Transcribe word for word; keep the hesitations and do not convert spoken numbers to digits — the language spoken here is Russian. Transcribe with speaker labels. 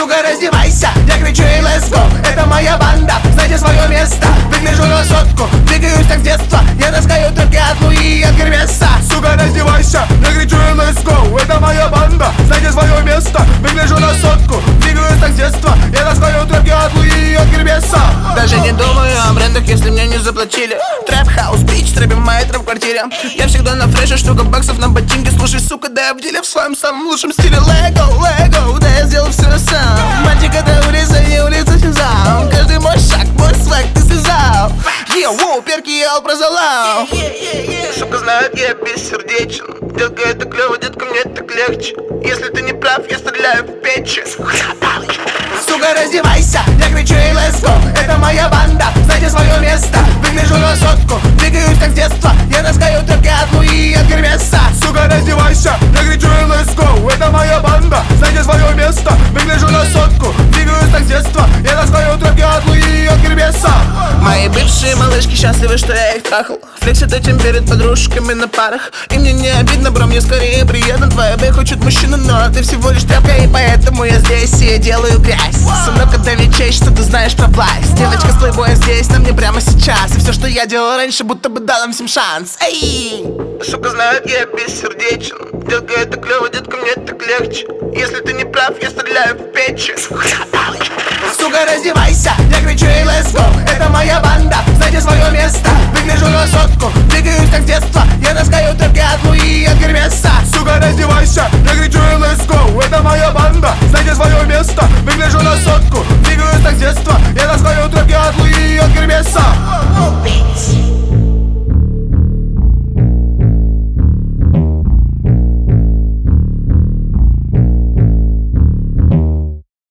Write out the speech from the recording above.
Speaker 1: Сука, раздевайся, я кричу и let's go. Это моя банда, знайте свое место. Выгляжу на сотку, двигаюсь так с детства. Я таскаю трубки от Луи и от Гермеса.
Speaker 2: Сука, раздевайся, я кричу и let's go. Это моя банда, знайте свое место. Выгляжу на сотку, двигаюсь так с детства. Я таскаю трубки от Луи и от Гермеса.
Speaker 3: Даже не думаю о брендах, если мне не заплатили. Трэп хаус, бич, трэпим мои трэп в квартире. Я всегда на фреше, штука баксов на ботинке. Слушай, сука, да я в деле в своем самом лучшем стиле. Лего, лего, да я сделал все сам. Мальчик, это улица, не улица Сезам. Каждый мой шаг, мой свайк ты связал. Йоу, перки, я прозалал. Сука знает, я бессердечен. Детка, это клево, детка, мне так легче. Если ты не прав, я стреляю в печень.
Speaker 1: Сука, раздевайся, я кричу и let's go. Это моя банда, знайте свое место. Выгляжу на сотку, двигаюсь так с детства. Я таскаю трубки от Луи и от Гермеса.
Speaker 2: Сука, раздевайся, я кричу и let's go. Это моя банда, знайте свое место. Выгляжу на сотку, двигаюсь так с детства. Я таскаю трубки от Луи и от Гермеса.
Speaker 3: Мои бывшие малышки счастливы, что я их трахал. Флексят этим перед подружками на парах. И мне не обидно, бро, мне скорее приятно. Твоя бэй хочет мужчину, но ты всего лишь тряпка. И поэтому я здесь и делаю грязь. Сынок, отдай честь, что ты знаешь про власть. Девочка с плейбоя здесь, на мне прямо сейчас. И все, что я делал раньше, будто бы дал им всем шанс. Эй! Сука знает, я бессердечен. Детка, это клево, детка, мне так легче. Если ты не прав, я стреляю в печень.
Speaker 1: Сука, раздевайся, я кричу и let's go. Это моя банда, знайте свое место. Выгляжу на сотку, двигаюсь так с детства. Я таскаю трубки от Луи и от Гермеса.
Speaker 2: Сука, раздевайся, я кричу и let's go. Это моя банда, знайте свое место. Выгляжу на сотку, двигаюсь так с детства. Я таскаю трубки от Луи и от Гермеса.